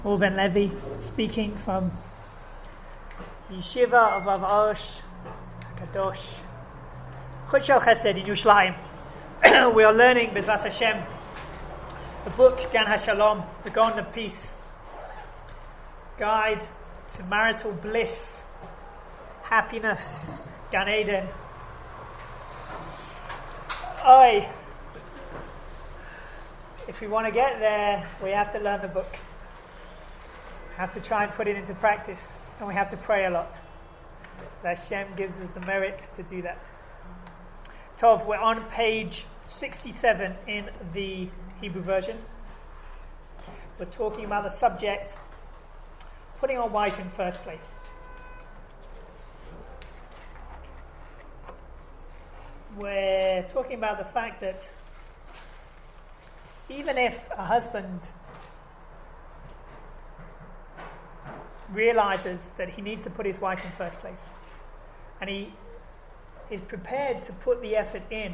Reuven Levi speaking from Yeshiva of Rav Arush Kadosh Chut Shel Chesed in Yerushalayim. We are learning B'ezras Hashem the book Gan HaShalom, the Garden of Peace, Guide to Marital Bliss, Happiness, Gan Eden. If we want to get there, we have to learn the book. We have to try and put it into practice, and we have to pray a lot. That Hashem gives us the merit to do that. Tov, we're on page 67 in the Hebrew version. We're talking about the subject, putting our wife in first place. We're talking about the fact that even if a husband realizes that he needs to put his wife in first place, and he is prepared to put the effort in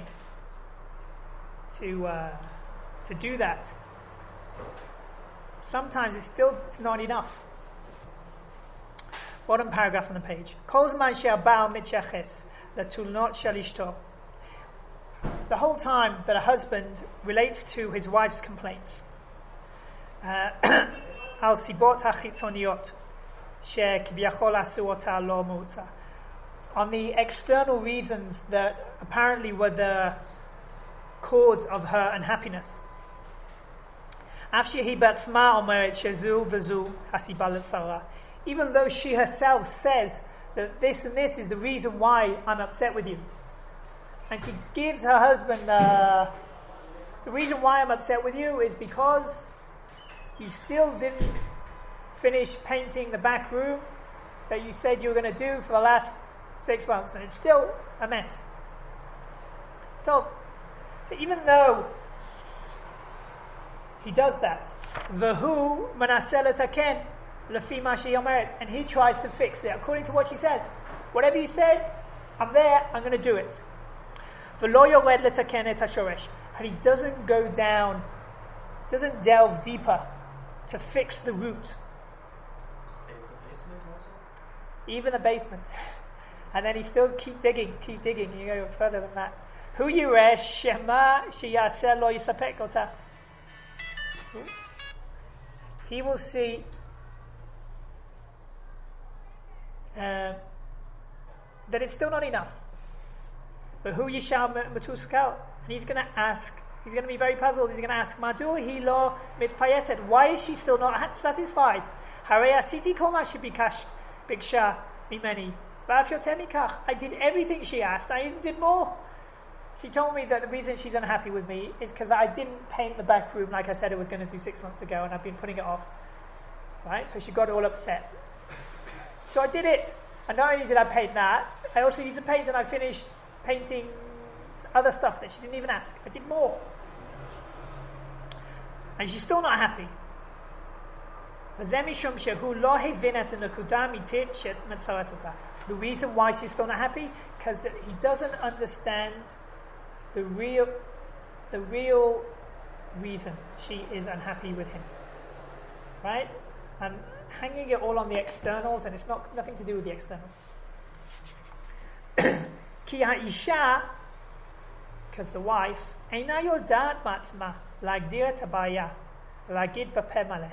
to do that, sometimes it's not enough. Bottom paragraph on the page. Kol zman she'abal mityaches latulnot shel ishto. The whole time that a husband relates to his wife's complaints, al sibot hachitzoniot she'kiviyachol asu ota lo mu'tza, on the external reasons that apparently were the cause of her unhappiness. Af shehi batzma omeret shezu v'zu hasiba letzara, even though she herself says that this and this is the reason why I'm upset with you. And she gives her husband the reason why I'm upset with you is because you still didn't finish painting the back room that you said you were going to do for the last 6 months, and it's still a mess. So even though he does that, V'hu manaseh letaken lefi ma shehi omeret, and he tries to fix it according to what she says. Whatever you said, I'm there, I'm going to do it. V'lo yored letaken et hashoresh, and he doesn't go down, doesn't delve deeper to fix the root. Even the basement. And then he still keep digging, you go further than that. Hu yiresh shema sheyaseh lo yisapek ota. He will see that it's still not enough. But hu yishal matuskal, and he's going to ask, he's going to be very puzzled, he's going to ask, Madu hi lo mitpayeset, why is she still not satisfied? Harei asiti kol ma shebiksha mimeni, v'af yoter mikach, I did everything she asked, I even did more. She told me that the reason she's unhappy with me is because I didn't paint the back room like I said I was going to do 6 months ago, and I've been putting it off. Right? So she got all upset. So I did it. And not only did I paint that, I also used a paint and I finished painting other stuff that she didn't even ask. I did more. And she's still not happy. The reason why she's still not happy, because he doesn't understand the real reason she is unhappy with him. Right? I'm hanging it all on the externals, and it's nothing to do with the external. Ki ha'isha, because the wife, eina yodat matzma lagdir et habaya lagid b'peh maleh.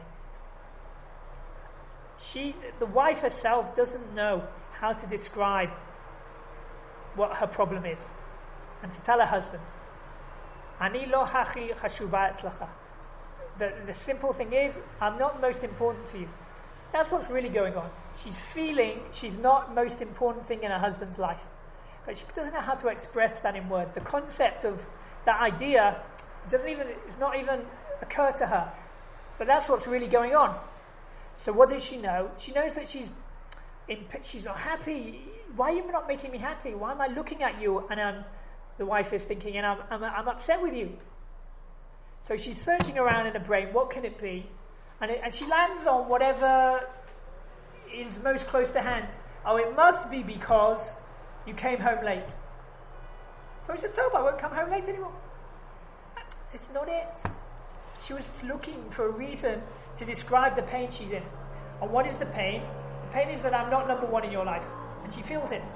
The wife herself doesn't know how to describe what her problem is, and to tell her husband, Ani lo hachi chashuva etzlacha. The simple thing is, I'm not most important to you. That's what's really going on. She's feeling she's not most important thing in her husband's life, but she doesn't know how to express that in words. The concept of that idea it's not even occur to her. But that's what's really going on. So what does she know? She knows that she's not happy. Why are you not making me happy? Why am I looking at you? And the wife is thinking, and I'm upset with you. So she's searching around in her brain, what can it be? And she lands on whatever is most close to hand. Oh, it must be because you came home late. So she said, I won't come home late anymore. It's not it. She was looking for a reason to describe the pain she's in. And what is the pain? The pain is that I'm not number one in your life. And she feels it.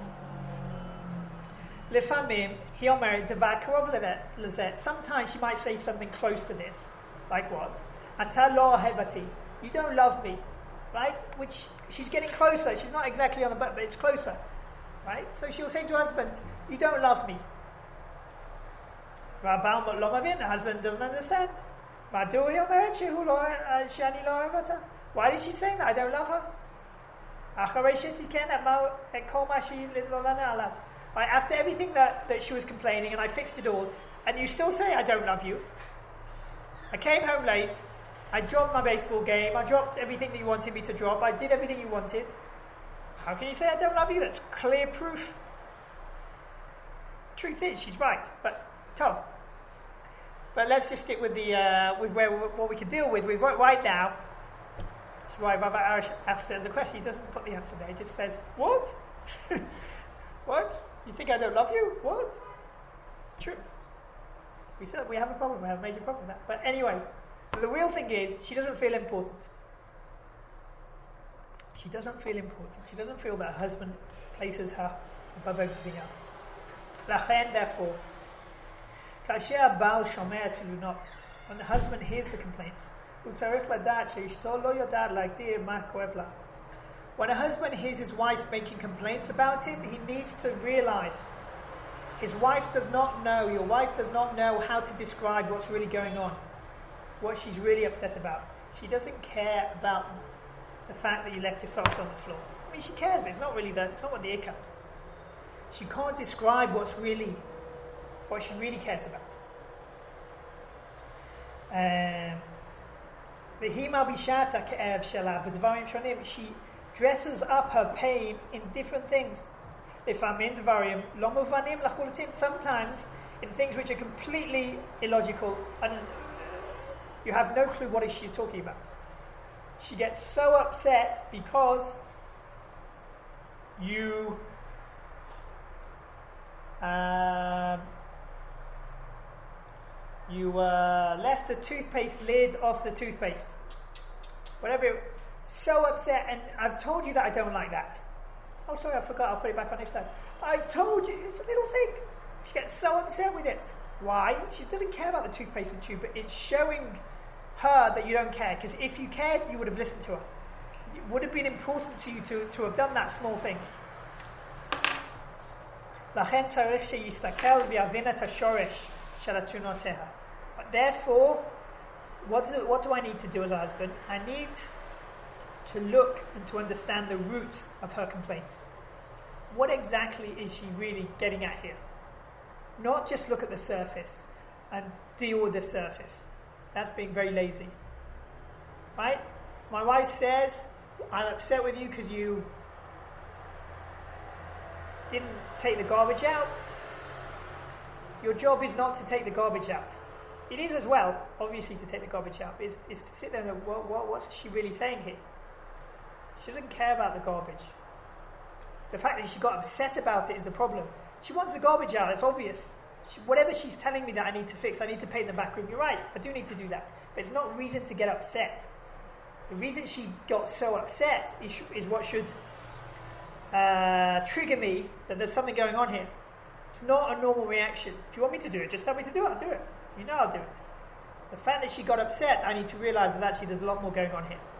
Sometimes she might say something close to this. Like what? Ata lo ohevati. You don't love me. Right? Which she's getting closer. She's not exactly on the button, but it's closer. Right? So she'll say to her husband, you don't love me. The husband doesn't understand. Why is she saying that? I don't love her. Right, after everything that she was complaining, and I fixed it all, and you still say I don't love you. I came home late, I dropped my baseball game, I dropped everything that you wanted me to drop, I did everything you wanted. How can you say I don't love you? That's clear proof. Truth is, she's right, but tough. But let's just stick with what we can deal with. We've got right now. That's why Rabbi Arish asks the question. He doesn't put the answer there. He just says, "What? What? You think I don't love you? What?" It's true. We said we have a problem. We have a major problem with that. But anyway, the real thing is she doesn't feel important. She doesn't feel important. She doesn't feel that her husband places her above everything else. Lachen, therefore. When the husband hears the complaint, when a husband hears his wife making complaints about him, he needs to realize his wife does not know, your wife does not know how to describe what's really going on, what she's really upset about. She doesn't care about the fact that you left your socks on the floor. I mean, she cares, but it's not really that. It's not what the ikka. She can't describe what she really cares about. She dresses up her pain in different things. Sometimes in things which are completely illogical and you have no clue what is she talking about. She gets so upset because you left the toothpaste lid off the toothpaste. Whatever. So upset, and I've told you that I don't like that. Oh, sorry, I forgot. I'll put it back on next time. I've told you. It's a little thing. She gets so upset with it. Why? She doesn't care about the toothpaste and tube, but it's showing her that you don't care. Because if you cared, you would have listened to her. It would have been important to you to have done that small thing. Therefore, what do I need to do as a husband? I need to look and to understand the root of her complaints. What exactly is she really getting at here? Not just look at the surface and deal with the surface. That's being very lazy. Right? My wife says, I'm upset with you because you didn't take the garbage out. Your job is not to take the garbage out. It is as well, obviously, to take the garbage out. Is to sit there and go, what's she really saying here? She doesn't care about the garbage. The fact that she got upset about it is a problem. She wants the garbage out, it's obvious. Whatever she's telling me that I need to fix, I need to paint the back room. You're right, I do need to do that. But it's not reason to get upset. The reason she got so upset is what should trigger me that there's something going on here. It's not a normal reaction. If you want me to do it, just tell me to do it, I'll do it. You know I'll do it. The fact that she got upset, I need to realize that actually there's a lot more going on here.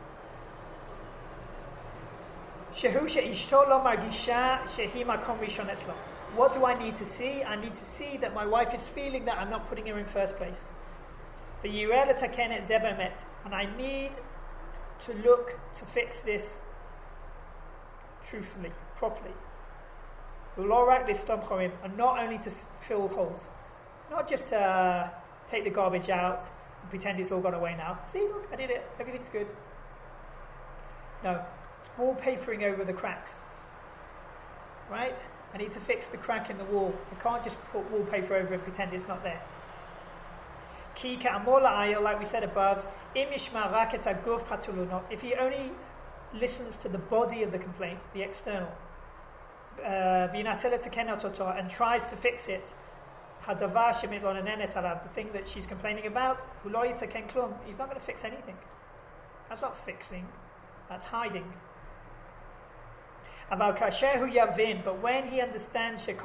What do I need to see? I need to see that my wife is feeling that I'm not putting her in first place. And I need to look to fix this truthfully, properly. And not only to fill holes. Not just to take the garbage out and pretend it's all gone away now. See, look, I did it. Everything's good. No. It's wallpapering over the cracks. Right? I need to fix the crack in the wall. I can't just put wallpaper over and pretend it's not there. Like we said above, if he only listens to the body of the complaint, the external, and tries to fix it, the thing that she's complaining about, he's not going to fix anything. That's not fixing, that's hiding. But when he understands that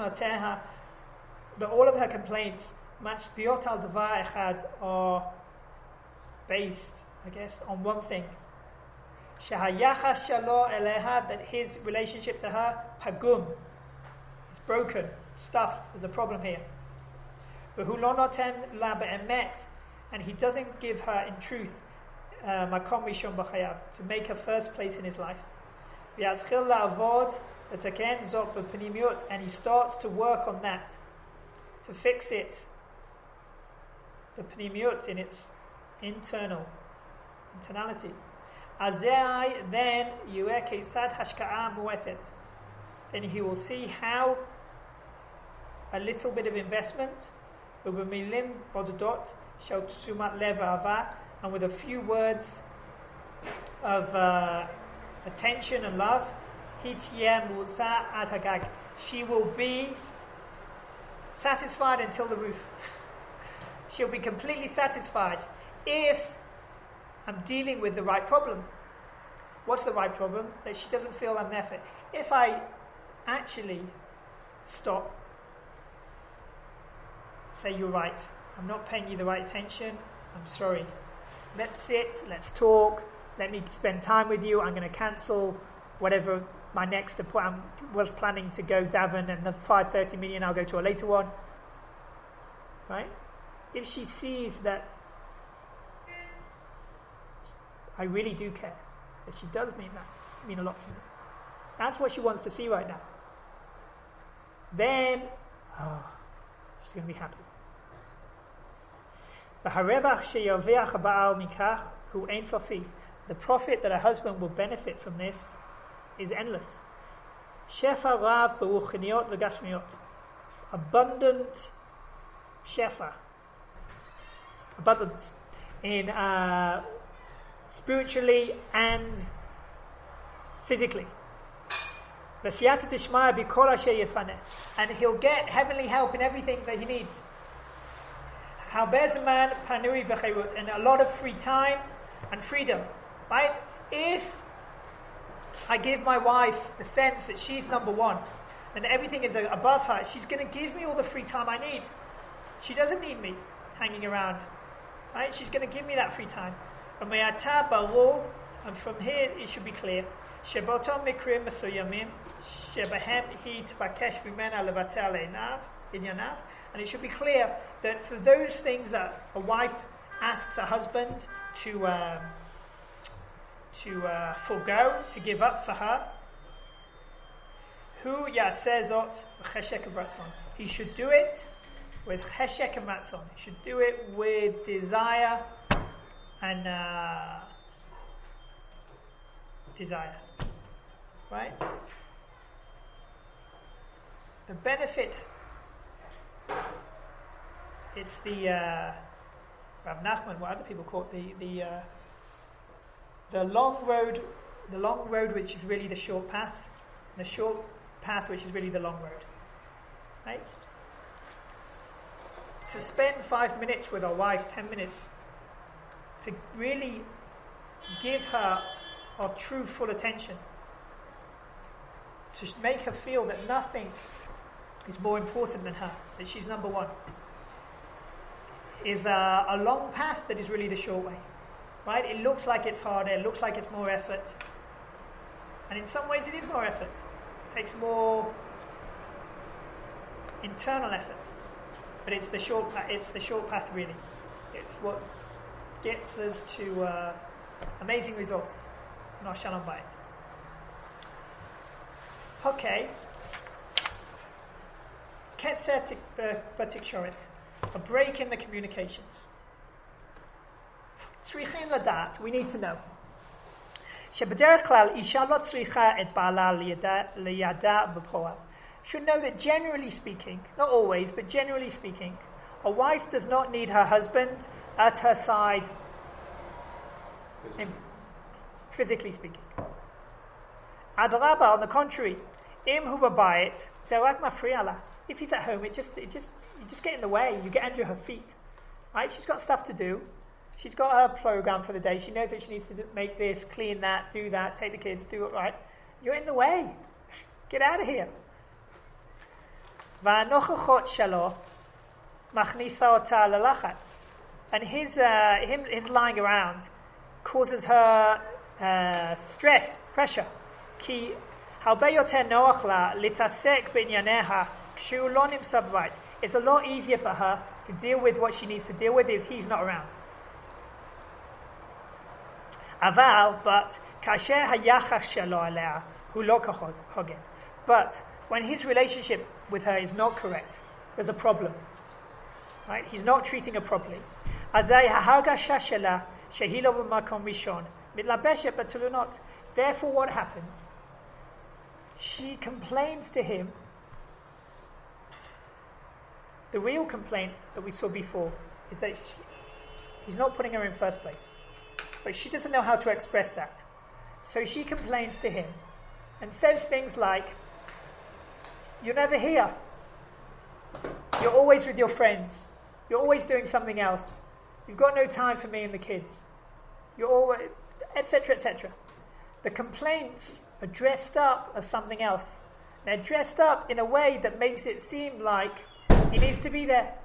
all of her complaints are based, I guess, on one thing. That his relationship to her, pagum, is broken, stuffed. There's a problem here. And he doesn't give her in truth to make her first place in his life. And he starts to work on that, to fix it, the pnimiut, in its internality. Then he will see how a little bit of investment, and with a few words of attention and love, she will be satisfied until the roof. She'll be completely satisfied if I'm dealing with the right problem. What's the right problem? That she doesn't feel I'm there for. If I actually stop, say, you're right, I'm not paying you the right attention, I'm sorry. Let's sit, let's talk, let me spend time with you, I'm going to cancel whatever my next appointment. I was planning to go Davin, and the 5:30 meeting I'll go to a later one. Right? If she sees that I really do care, that she does mean a lot to me, that's what she wants to see right now, then she's going to be happy. The profit that a husband will benefit from this is endless. Abundant shefa, abundance in spiritually and physically. And he'll get heavenly help in everything that he needs. And a lot of free time and freedom. Right? If I give my wife the sense that she's number one and everything is above her, she's going to give me all the free time I need. She doesn't need me hanging around. Right? She's going to give me that free time. And from here it should be clear. And it should be clear that for those things that a wife asks a husband to forego, to give up for her, he should do it with cheshek and ratzon. He should do it with desire and desire. Right? The benefit, it's the Rav Nachman, what other people call it, the long road which is really the short path, and the short path which is really the long road. Right? To spend 5 minutes with our wife, 10 minutes, to really give her our true full attention, to make her feel that nothing is more important than her, that she's number one, is a long path that is really the short way. Right? It looks like it's harder, it looks like it's more effort, and in some ways it is more effort. It takes more internal effort, but it's the short path really. It's what gets us to amazing results in our Shalom Bayit. Okay. Ketzer b'tikshoret, a break in the communications. Tzrichin ladat, we need to know. Shebederech klal isha lo tzricha et ba'ala liyada b'poal. Should know that generally speaking, not always, but generally speaking, a wife does not need her husband at her side, physically speaking. Adraba, on the contrary, im hu b'bayit zerak mafri'ala. If he's at home, you just get in the way. You get under her feet, right? She's got stuff to do. She's got her program for the day. She knows that she needs to make this, clean that, do that, take the kids, do it right. You're in the way. Get out of here. והנוכחות שלו מכניסה אותה ללחץ. And his lying around causes her stress, pressure. כי הרבה יותר נוח לה להתעסק בענייניה כשהוא לא נמצא בבית. It's a lot easier for her to deal with what she needs to deal with if he's not around. but כאשר היחס שלו עליה הוא לא כהוגן. But when his relationship with her is not correct, there's a problem. Right? He's not treating her properly. אזי ההרגשה שלה שהיא לא במקום ראשון מתלבשת בתלונות. Therefore, what happens? She complains to him. The real complaint that we saw before is that he's not putting her in first place. But she doesn't know how to express that. So she complains to him and says things like, "You're never here. You're always with your friends. You're always doing something else. You've got no time for me and the kids. You're always," etc., etc. The complaints are dressed up as something else. They're dressed up in a way that makes it seem like he needs to be there.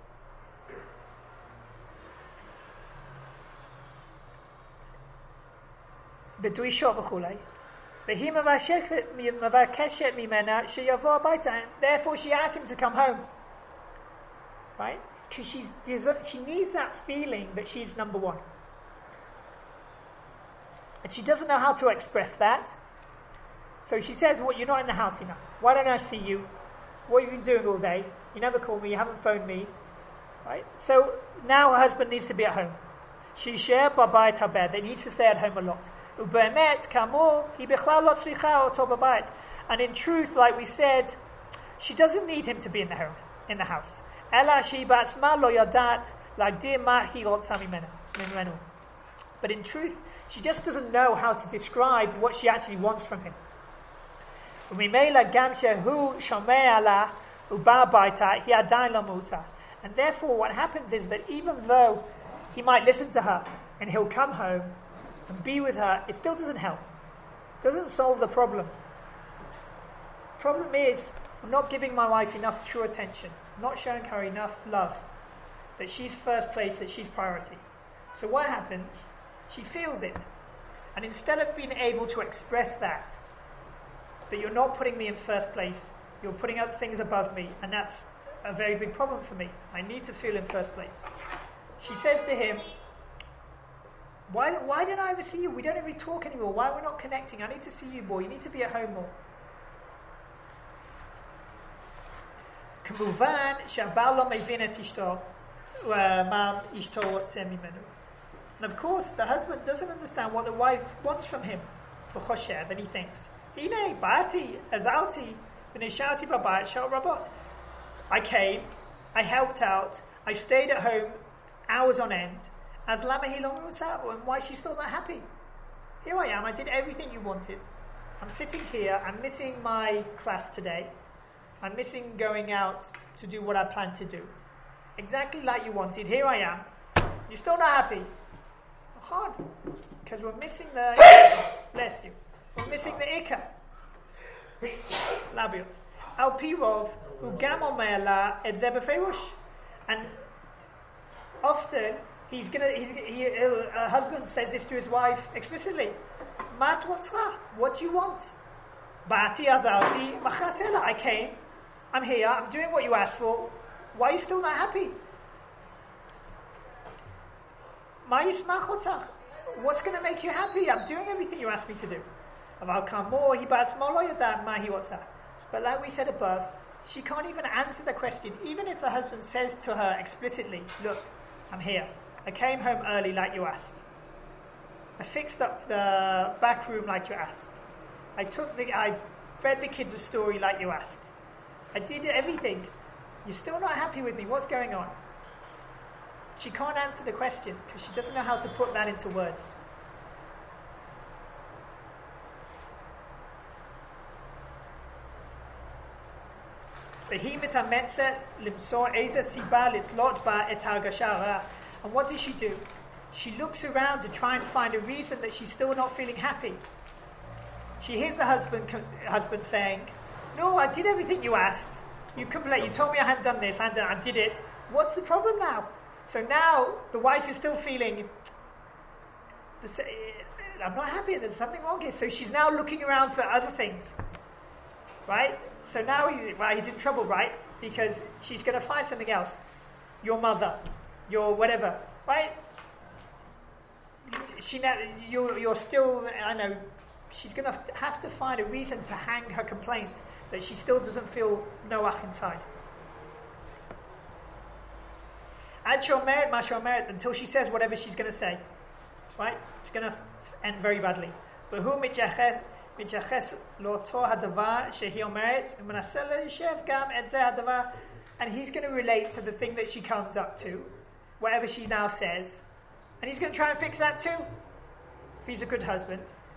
בדרישות וכולי. והיא מבקשת ממנה שיבוא הביתה. Therefore she asks him to come home. Right? Because she needs that feeling that she's number one. And she doesn't know how to express that. So she says, "Well, you're not in the house enough. Why don't I see you? What have you been doing all day? You never call me, you haven't phoned me." Right? So now her husband needs to be at home. She b'bayit habed. They need to stay at home a lot. ובאמת, כאמור, היא בכלל לא צריכה אותו בבית. And in truth, like we said, she doesn't need him to be in the house. אלא שהיא בעצמה לא יודעת להגדיר מה היא רוצה ממנו. But in truth, she just doesn't know how to describe what she actually wants from him. וממילא גם שהוא שומע לה ובא הביתה, היא עדיין לא מאוסה. And therefore, what happens is that even though he might listen to her and he'll come home and be with her, it still doesn't help. It doesn't solve the problem. The problem is, I'm not giving my wife enough true attention. I'm not showing her enough love. That she's first place, that she's priority. So what happens? She feels it. And instead of being able to express that you're not putting me in first place, you're putting up things above me, and that's a very big problem for me. I need to feel in first place. She says to him, Why don't I ever see you? We don't ever talk anymore. Why are we not connecting? I need to see you more. You need to be at home more. כמובן שהבעל לא מבין את אשתו ומה אשתו רוצה ממנו. And of course, the husband doesn't understand what the wife wants from him. וחושב, and he thinks, הנה, באתי, עזרתי, ונשארתי בבית שעות רבות. I came, I helped out, I stayed at home hours on end. As lama he long and why she's still not happy? Here I am, I did everything you wanted. I'm sitting here, I'm missing my class today. I'm missing going out to do what I planned to do. Exactly like you wanted, here I am. You're still not happy. Hard. Because we're missing the bless you. We're missing the ikka. Labiot. Al pirov ugam omer la et ze beferush. And often a husband says this to his wife explicitly. Mat watzra, what do you want? Bati azalti machasela. I came, I'm here, I'm doing what you asked for. Why are you still not happy? Ma yismach otach. What's going to make you happy? I'm doing everything you asked me to do. But like we said above, she can't even answer the question. Even if the husband says to her explicitly, "Look, I'm here. I came home early like you asked. I fixed up the back room like you asked. I read the kids a story like you asked. I did everything. You're still not happy with me. What's going on?" She can't answer the question because she doesn't know how to put that into words. And what does she do? she looks around to try and find a reason that she's still not feeling happy. She hears the husband saying, "No, I did everything you asked. You complained. You told me I hadn't done this. I did it. What's the problem now?" So now the wife is still feeling, "I'm not happy. There's something wrong here." So she's now looking around for other things, right? So now he's in trouble, right? Because she's going to find something else. Your mother, your whatever, right? You're still, I know, she's going to have to find a reason to hang her complaint that she still doesn't feel Noach inside. Ad she'omeret ma she'omeret, until she says whatever she's going to say, right? It's going to end very badly. V'hu mityaches lo'to hadavar shehi omeret u'menaseh le'yishev gam et zeh hadavar, and he's going to relate to the thing that she comes up to, whatever she now says, and he's going to try and fix that too, if he's a good husband.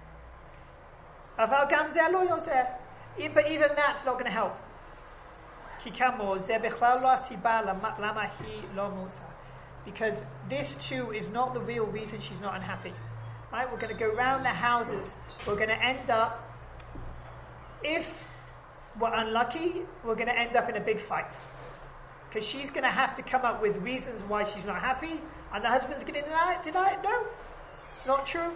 Aval gam zeh lo yozeh, but even that's not going to help. Because this too is not the real reason she's not unhappy. Right? We're going to go round the houses. We're going to end up, if we're unlucky, we're going to end up in a big fight. Because she's going to have to come up with reasons why she's not happy, and the husband's going to deny it. No, it's not true.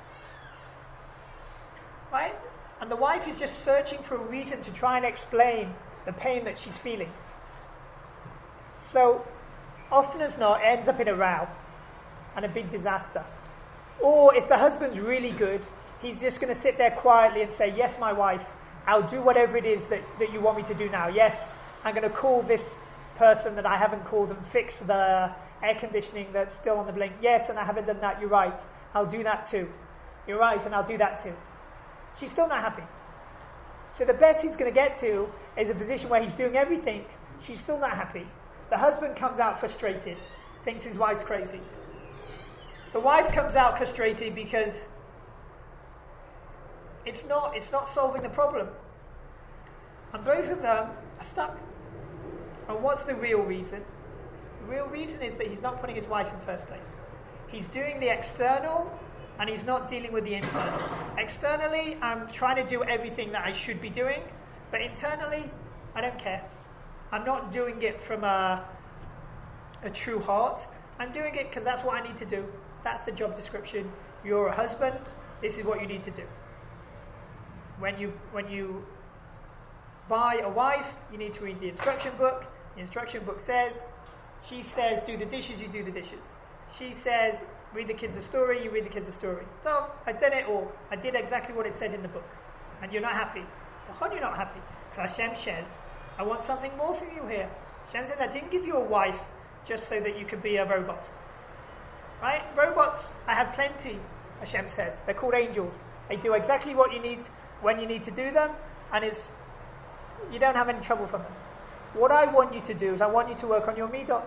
Right? And the wife is just searching for a reason to try and explain the pain that she's feeling. So, often as not, it ends up in a row and a big disaster. Or if the husband's really good, he's just going to sit there quietly and say, "Yes, my wife, I'll do whatever it is that you want me to do now. Yes, I'm going to call this person that I haven't called and fix the air conditioning that's still on the blink. Yes, and I haven't done that. You're right. I'll do that too. You're right, and I'll do that too." She's still not happy. So the best he's going to get to is a position where he's doing everything. She's still not happy. The husband comes out frustrated, thinks his wife's crazy. The wife comes out frustrated because it's not solving the problem. And both of them are stuck. And what's the real reason? The real reason is that he's not putting his wife in first place. He's doing the external, and he's not dealing with the internal. Externally, I'm trying to do everything that I should be doing, but internally, I don't care. I'm not doing it from a true heart. I'm doing it because that's what I need to do. That's the job description. You're a husband. This is what you need to do. When you buy a wife, you need to read the instruction book. The instruction book says, she says, do the dishes, you do the dishes. She says, read the kids a story, you read the kids a story. So, I've done it all. I did exactly what it said in the book. And you're not happy. How you're not happy? Because Hashem says, I want something more from you here. Hashem says, I didn't give you a wife just so that you could be a robot. Right? Robots, I have plenty, Hashem says. They're called angels. They do exactly what you need when you need to do them, and you don't have any trouble from them. What I want you to do is I want you to work on your midot.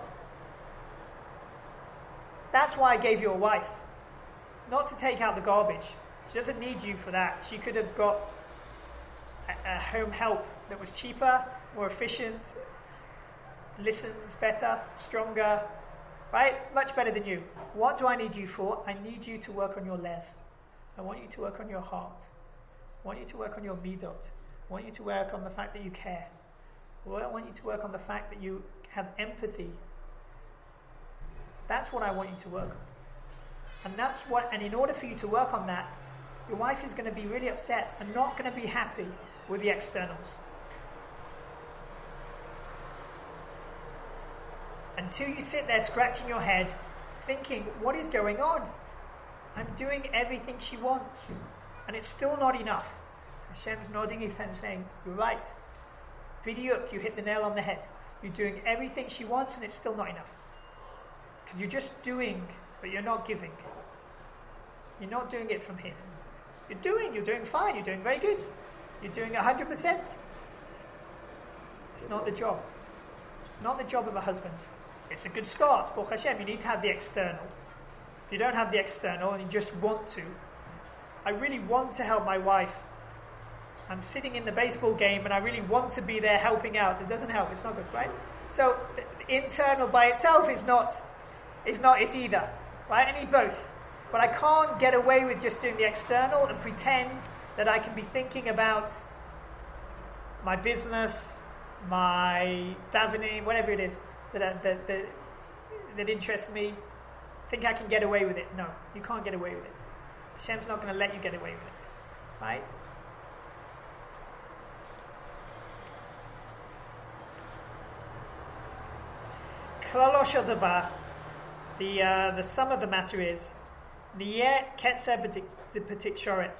That's why I gave you a wife. Not to take out the garbage. She doesn't need you for that. She could have got a home help that was cheaper, more efficient, listens better, stronger, right? Much better than you. What do I need you for? I need you to work on your lev. I want you to work on your heart. I want you to work on your midot. I want you to work on the fact that you care. I want you to work on the fact that you have empathy. That's what I want you to work on. And in order for you to work on that, your wife is going to be really upset and not going to be happy with the externals. Until you sit there scratching your head, thinking, what is going on? I'm doing everything she wants, and it's still not enough. Hashem's nodding his head and saying, you're right. Vidyuk, you hit the nail on the head. You're doing everything she wants, and it's still not enough. Because you're just doing, but you're not giving. You're not doing it from him. You're doing fine, you're doing very good. You're doing 100%. It's not the job. Not the job of a husband. It's a good start, Baruch Hashem. You need to have the external. If you don't have the external and you just want to, I really want to help my wife. I'm sitting in the baseball game and I really want to be there helping out. It doesn't help, it's not good, right? So, internal by itself is not it either. Right? I need both. But I can't get away with just doing the external and pretend that I can be thinking about my business, my davening, whatever it is that interests me. Think I can get away with it. No, you can't get away with it. Hashem's not going to let you get away with it. Right? Klalosh Adaba, the sum of the matter is, Niyeh Ketzer B'Tikshoret,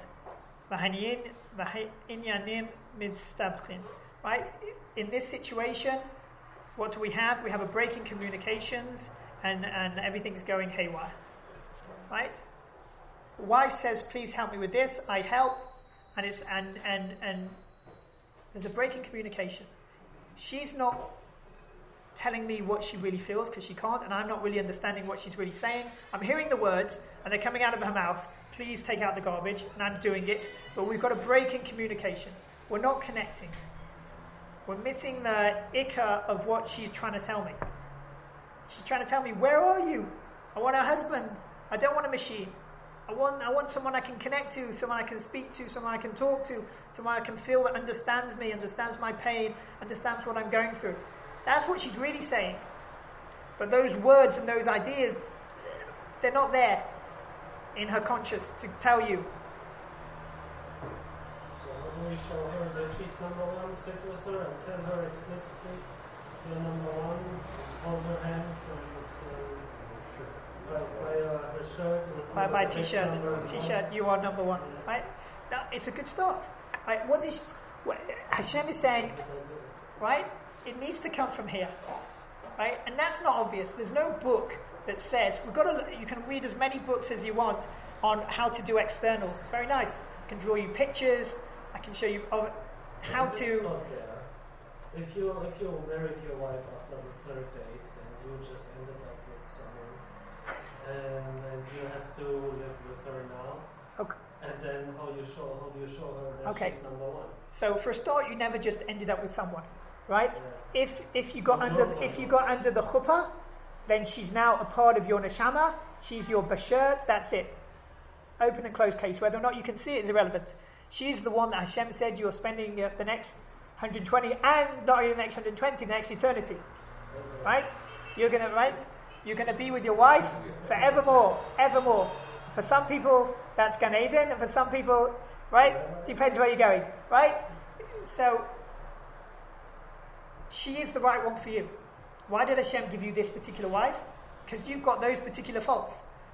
V'Inyanim Midstabchin. Right? In this situation, what do we have? We have a break in communications and everything's going haywire. Right? The wife says, please help me with this, I help, and there's a break in communication. She's not telling me what she really feels because she can't, and I'm not really understanding what she's really saying. I'm hearing the words and they're coming out of her mouth, please take out the garbage, and I'm doing it, but we've got a break in communication. We're not connecting. We're missing the ikka of what she's trying to tell me. She's trying to tell me, where are you? I want a husband. I don't want a machine. I want someone I can connect to, someone I can speak to, someone I can talk to, someone I can feel that understands me, understands my pain, understands what I'm going through. That's what she's really saying. But those words and those ideas, they're not there in her conscious to tell you. So how do we show her that she's number one, sit with her and tell her explicitly, you're number one, hold her hand, by t-shirt, you are number one. Right? Now, it's a good start. Right? What Hashem is saying, right? It needs to come from here, right? And that's not obvious. There's no book that says you can read as many books as you want on how to do externals. It's very nice. I can draw you pictures. I can show you how to. If you married your wife after the third date and you just ended up with someone, and you have to live with her now. Okay. And then how do you show her that she's number one? So for a start, you never just ended up with someone. Right? Yeah. If you got under the chuppah, then she's now a part of your neshama. She's your bashert. That's it. Open and closed case. Whether or not you can see it is irrelevant. She's the one that Hashem said you are spending the next 120, and not only the next 120, the next eternity. Right? You're gonna be with your wife forevermore, evermore. For some people, that's Gan Eden, and for some people, right? Depends where you're going. Right? So. She is the right one for you. Why did Hashem give you this particular wife? Because you've got those particular faults.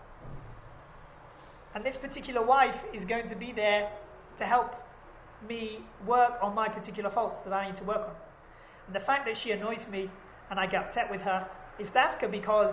And this particular wife is going to be there to help me work on my particular faults that I need to work on. And the fact that she annoys me and I get upset with her is dafka because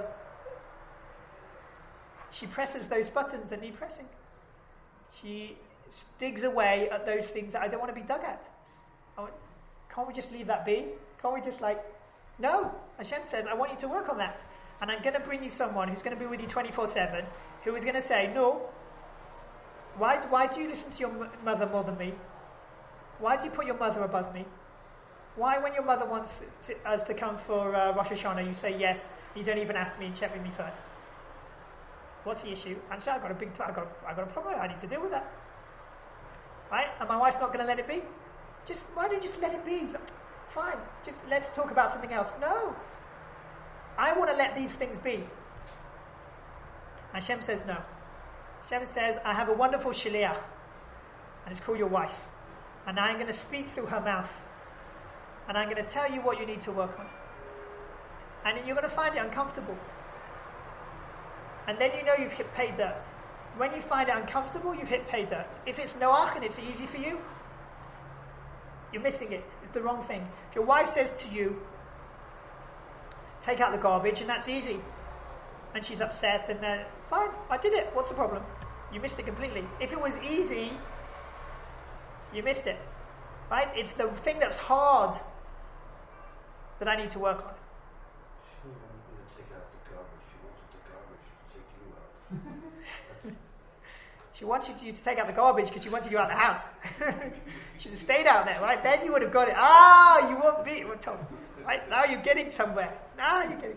she presses those buttons that need pressing. She digs away at those things that I don't want to be dug at. Can't we just leave that be? Can't we just no, Hashem says, I want you to work on that. And I'm going to bring you someone who's going to be with you 24/7, who is going to say, no, why do you listen to your mother more than me? Why do you put your mother above me? Why, when your mother wants us to come for Rosh Hashanah, you say yes, you don't even ask me and check with me first? What's the issue? And so I've got a problem, I need to deal with that. Right? And my wife's not going to let it be? Why don't you just let it be? Fine, just let's talk about something else. No. I want to let these things be. Hashem says no. Hashem says, I have a wonderful shaliach, and it's called your wife. And I'm going to speak through her mouth. And I'm going to tell you what you need to work on. And you're going to find it uncomfortable. And then you know you've hit pay dirt. When you find it uncomfortable, you've hit pay dirt. If it's noach and it's easy for you, you're missing it. It's the wrong thing. If your wife says to you, take out the garbage, and that's easy, and she's upset, and fine, I did it. What's the problem? You missed it completely. If it was easy, you missed it. Right? It's the thing that's hard that I need to work on. She wasn't going to take out the garbage. She wanted the garbage to take you out. She wanted you to take out the garbage because she wanted you out of the house. Should have stayed out there, right? Then you would have got it. You won't be. Right? Now you're getting somewhere. Now you're getting.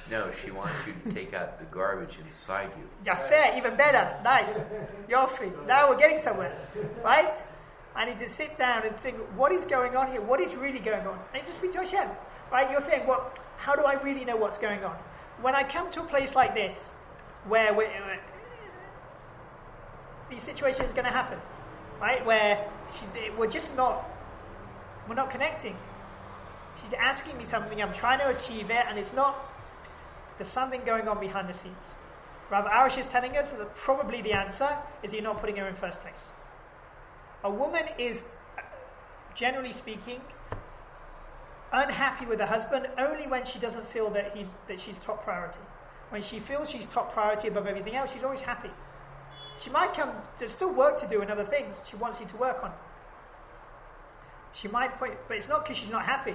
No, she wants you to take out the garbage inside you. Yeah, fair, even better. Nice. Yofi. Now we're getting somewhere. Right? I need to sit down and think, what is going on here? What is really going on? I need to speak to Hashem. Right? You're saying, well, how do I really know what's going on? When I come to a place like this, where these situations are going to happen, right? Where we're not connecting. She's asking me something, I'm trying to achieve it, and there's something going on behind the scenes. Rav Arish is telling us that probably the answer is you're not putting her in first place. A woman is, generally speaking, unhappy with her husband only when she doesn't feel that she's top priority. When she feels she's top priority above everything else, she's always happy. She might there's still work to do and other things she wants you to work on. She might but it's not because she's not happy.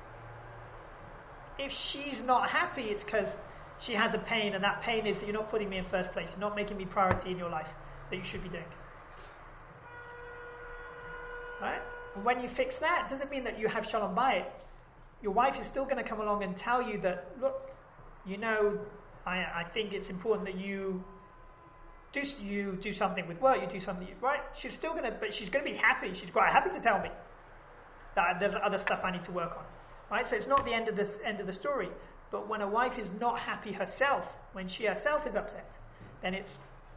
If she's not happy, it's because she has a pain, and that pain is that you're not putting me in first place, you're not making me priority in your life that you should be doing. Right? And when you fix that, it doesn't mean that you have shalom bayit. Your wife is still going to come along and tell you that, look, I think it's important that you do something with work, you do something, right? She's going to be happy. She's quite happy to tell me that there's other stuff I need to work on, right? So it's not the end of the story. But when a wife is not happy herself, when she herself is upset, then it's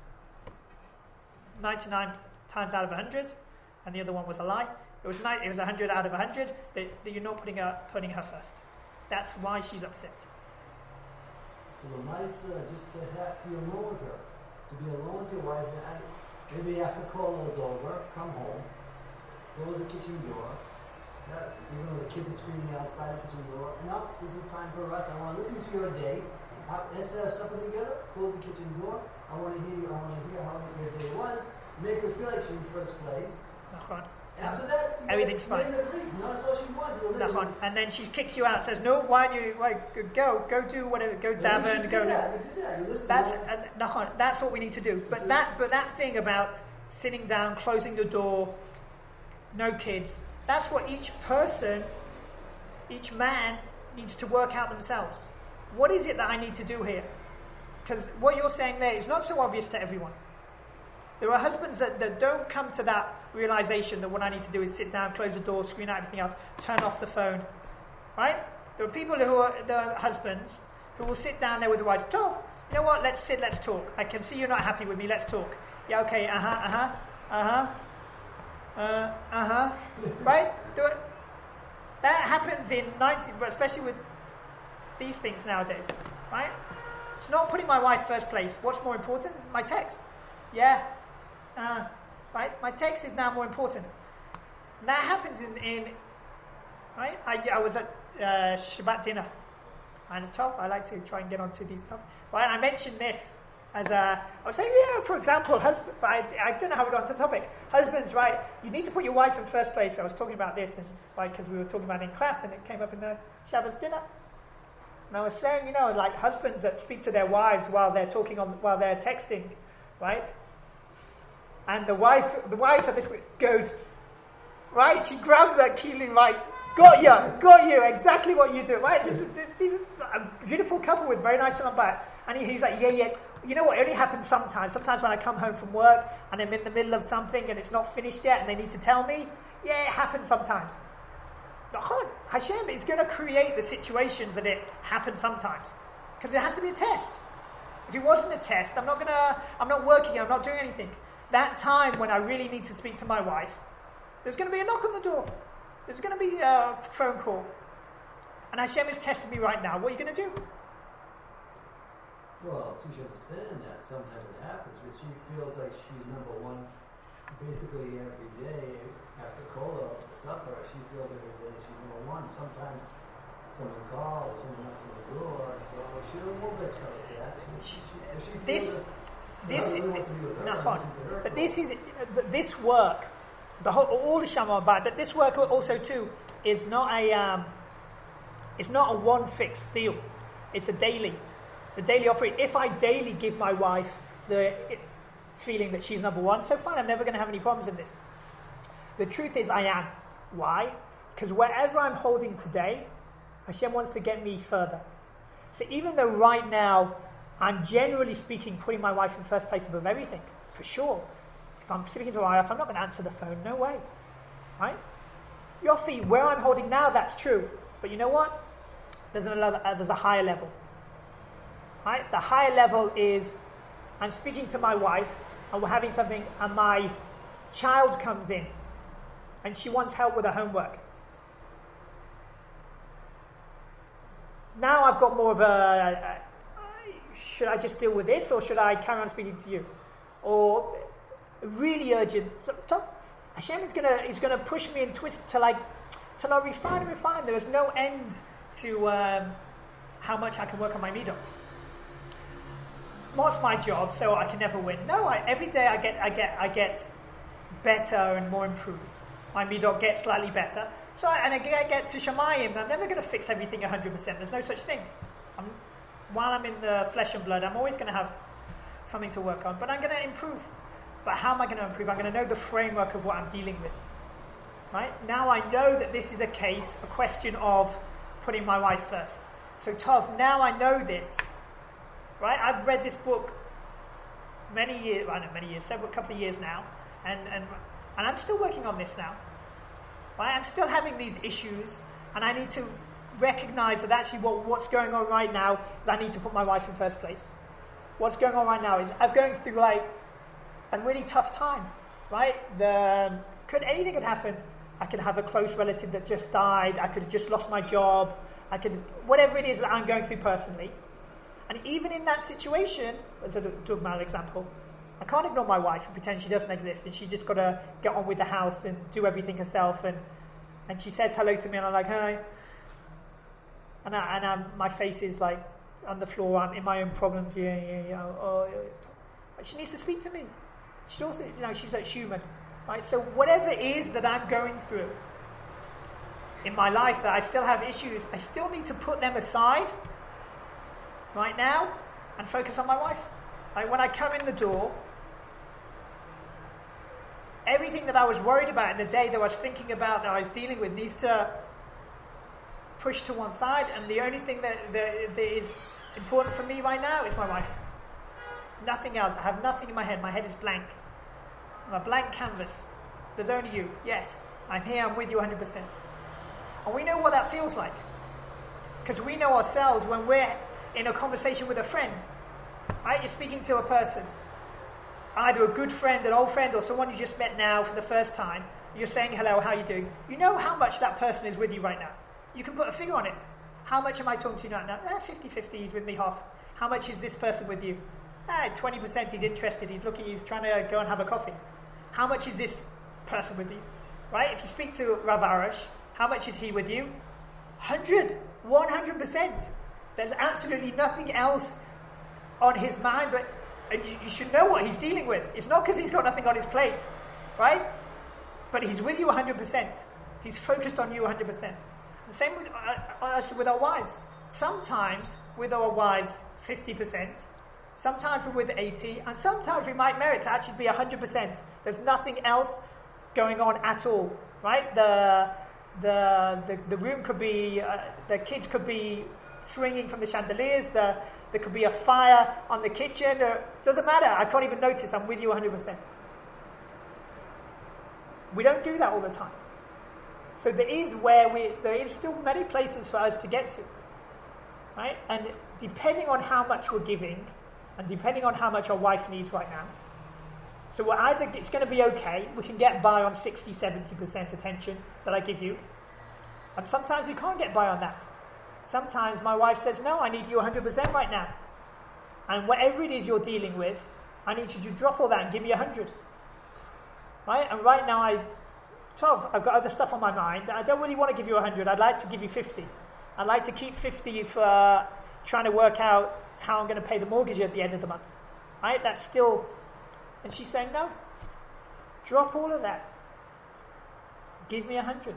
99 times out of 100, and the other one was a lie. It was 100 out of 100 that you're not putting her first. That's why she's upset. So the nice, just to be alone with her, to be alone with your wife. Maybe after call is over, come home, close the kitchen door. Even though the kids are screaming outside the kitchen door, no, this is time for us. I want to listen to your day. Let's have supper together. Close the kitchen door. I want to hear how your day was. Make her feel like she's in first place. After that, everything's fine. That's all she wants. And then she kicks you out. Says, "No, why do you go do whatever? Go daven. Go." That's what we need to do. But that thing about sitting down, closing the door, no kids. That's what each person, each man needs to work out themselves. What is it that I need to do here? Because what you're saying there is not so obvious to everyone. There are husbands that don't come to that realization that what I need to do is sit down, close the door, screen out everything else, turn off the phone. Right? There are people the husbands who will sit down there with the wife. Talk. You know what? Let's sit, let's talk. I can see you're not happy with me, let's talk. Yeah, okay, right? Do it. That happens in 90, but especially with these things nowadays, right? It's not putting my wife first place. What's more important? My text. Yeah. Right? My text is now more important. And that happens in right? I was at Shabbat dinner. And tough. I like to try and get onto these stuff. Right? And I mentioned this as I was saying, for example, husband. But I don't know how we got onto the topic. Husbands, right? You need to put your wife in first place. I was talking about this, and right, because we were talking about it in class, and it came up in the Shabbos dinner. And I was saying, like husbands that speak to their wives while they're texting, right? And the wife at this point goes, right? She grabs her keenly, right? Got you, exactly what you do, right? This is a beautiful couple with very nice on back. And he's like, yeah. You know what? It only happens sometimes. Sometimes when I come home from work and I'm in the middle of something and it's not finished yet and they need to tell me, yeah, it happens sometimes. Hashem is going to create the situations that it happens sometimes. Because it has to be a test. If it wasn't a test, I'm not working, I'm not doing anything. That time when I really need to speak to my wife, there's going to be a knock on the door. There's going to be a phone call. And Hashem is testing me right now. What are you going to do? Well, you should understand that sometimes it happens, but she feels like she's number one basically every day. After Kola, after supper, she feels every day she's number one. Sometimes someone calls, someone knocks on the door, so she's a little bit like that. This work, all the Shama about that. This work also too is not a one fixed deal. It's a daily operate. If I daily give my wife the feeling that she's number one, so fine. I'm never going to have any problems in this. The truth is, I am. Why? Because wherever I'm holding today, Hashem wants to get me further. So even though right now I'm generally speaking putting my wife in first place above everything, for sure. If I'm speaking to my wife, I'm not going to answer the phone. No way. Right? Your feet, where I'm holding now, that's true. But you know what? There's a higher level. Right? The higher level is I'm speaking to my wife and we're having something and my child comes in and she wants help with her homework. Now I've got more of should I just deal with this or should I carry on speaking to you? Or really urgent. So Hashem is gonna push me and twist till I refine and refine. There is no end to how much I can work on my midot. What's my job? So I can never win. No, every day I get better and more improved. My midot gets slightly better. So I get to Shemayim. I'm never going to fix everything 100%. There's no such thing. While I'm in the flesh and blood, I'm always going to have something to work on. But I'm going to improve. But how am I going to improve? I'm going to know the framework of what I'm dealing with. Right? Now I know that this is a question of putting my wife first. So Tov, now I know this. Right? I've read this book couple of years now. And I'm still working on this now. Right? I'm still having these issues, and I need to recognize that actually what's going on right now is I need to put my wife in first place. What's going on right now is I'm going through a really tough time, right? Anything could happen. I could have a close relative that just died. I could have just lost my job. Whatever it is that I'm going through personally. And even in that situation, as a dogmatic example, I can't ignore my wife and pretend she doesn't exist, and she's just got to get on with the house and do everything herself. And she says hello to me, and I'm like, hi. And my face is on the floor. I'm in my own problems. She needs to speak to me. She's also, she's human, right? So whatever it is that I'm going through in my life, that I still have issues, I still need to put them aside right now and focus on my wife. When I come in the door, everything that I was worried about in the day, that I was thinking about, that I was dealing with, needs to push to one side, and the only thing that is important for me right now is my wife. Nothing else. I have nothing in my head. My head is blank. I'm a blank canvas. There's only you. Yes, I'm here. I'm with you 100%. And we know what that feels like, because we know ourselves when we're in a conversation with a friend. Right? You're speaking to a person, either a good friend, an old friend, or someone you just met now for the first time. You're saying hello, how are you doing? You know how much that person is with you right now. You can put a figure on it. How much am I talking to you right now? 50-50, he's with me half. How much is this person with you? 20% he's interested, he's looking, he's trying to go and have a coffee. How much is this person with you? Right? If you speak to Rav Arash, how much is he with you? 100%. There's absolutely nothing else on his mind, but you should know what he's dealing with. It's not because he's got nothing on his plate, right? But he's with you 100%. He's focused on you 100%. The same with our wives. Sometimes with our wives 50%, sometimes we're with 80%, and sometimes we might merit to actually be 100%. There's nothing else going on at all, right? The room could be, the kids could be swinging from the chandeliers, there could be a fire on the kitchen. Doesn't matter. I can't even notice. I'm with you 100%. We don't do that all the time. So there is still many places for us to get to, right? And depending on how much we're giving, and depending on how much our wife needs right now, so it's going to be okay. We can get by on 60-70% attention that I give you, and sometimes we can't get by on that. Sometimes my wife says, no, I need you 100% right now. And whatever it is you're dealing with, I need you to drop all that and give me 100. Right? And right now I've got other stuff on my mind. I don't really want to give you 100. I'd like to give you 50. I'd like to keep 50 for trying to work out how I'm going to pay the mortgage at the end of the month. Right? That's still... And she's saying, no. Drop all of that. Give me 100.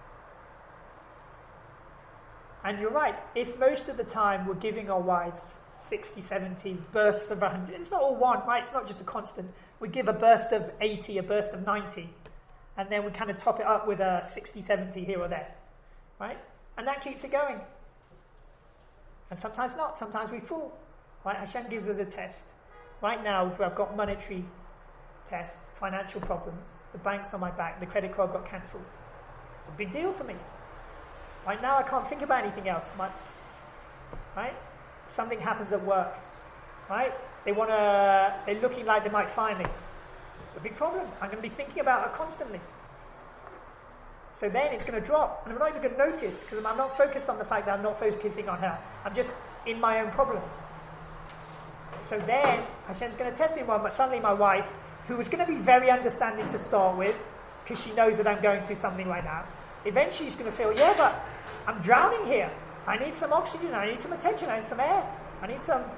And you're right, if most of the time we're giving our wives 60, 70 bursts of 100, it's not all one, right? It's not just a constant. We give a burst of 80, a burst of 90, and then we kind of top it up with a 60, 70 here or there, right? And that keeps it going. And sometimes not. Sometimes we fall. Right? Hashem gives us a test. Right now, if I've got monetary test, financial problems, the bank's on my back, the credit card got cancelled. It's a big deal for me. Right now, I can't think about anything else. Right? Something happens at work. Right? They're looking like they might fire me. It's a big problem. I'm going to be thinking about her constantly. So then it's going to drop. And I'm not even going to notice because I'm not focused on the fact that I'm not focusing on her. I'm just in my own problem. So then Hashem's going to test me one, but suddenly my wife, who was going to be very understanding to start with, because she knows that I'm going through something like that, eventually she's going to feel, yeah, but I'm drowning here. I need some oxygen. I need some attention. I need some air. I need some...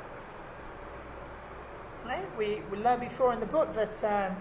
Right? We learned before in the book that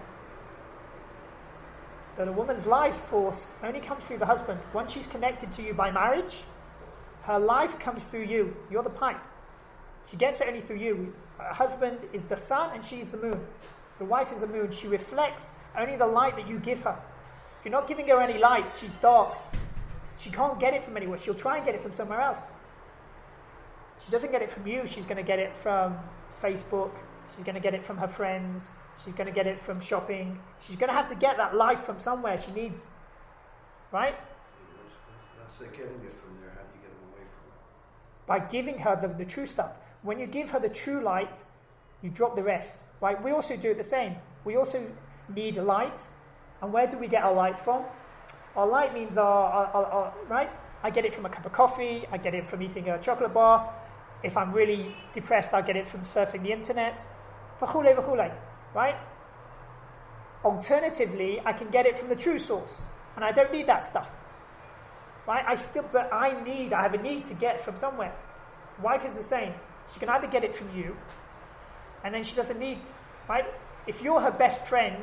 a woman's life force only comes through the husband. Once she's connected to you by marriage, her life comes through you. You're the pipe. She gets it only through you. Her husband is the sun and she's the moon. The wife is the moon. She reflects only the light that you give her. If you're not giving her any light, she's dark. She can't get it from anywhere. She'll try and get it from somewhere else. She doesn't get it from you. She's going to get it from Facebook. She's going to get it from her friends. She's going to get it from shopping. She's going to have to get that life from somewhere she needs. Right? That's like getting it from there. How do you get them away from it? By giving her the true stuff. When you give her the true light, you drop the rest. Right? We also do it the same. We also need light. And where do we get our light from? Our light means our right? I get it from a cup of coffee. I get it from eating a chocolate bar. If I'm really depressed, I get it from surfing the internet. V'chulei, v'chulei. Right? Alternatively, I can get it from the true source. And I don't need that stuff. Right? I have a need to get from somewhere. Wife is the same. She can either get it from you, and then she doesn't need, right? If you're her best friend,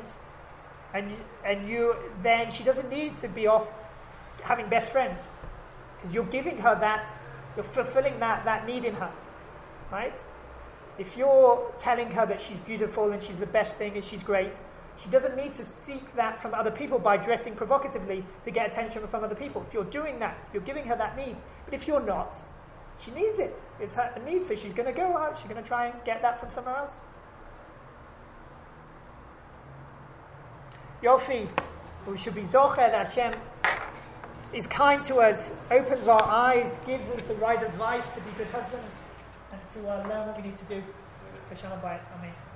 then she doesn't need to be off having best friends. Because you're giving her that, you're fulfilling that need in her. Right? If you're telling her that she's beautiful and she's the best thing and she's great, she doesn't need to seek that from other people by dressing provocatively to get attention from other people. If you're doing that, you're giving her that need. But if you're not, she needs it. It's her need, so she's going to go out, she's going to try and get that from somewhere else. Yofi, we should be zocher that Hashem is kind to us, opens our eyes, gives us the right advice to be good husbands, and to learn what we need to do. Amen.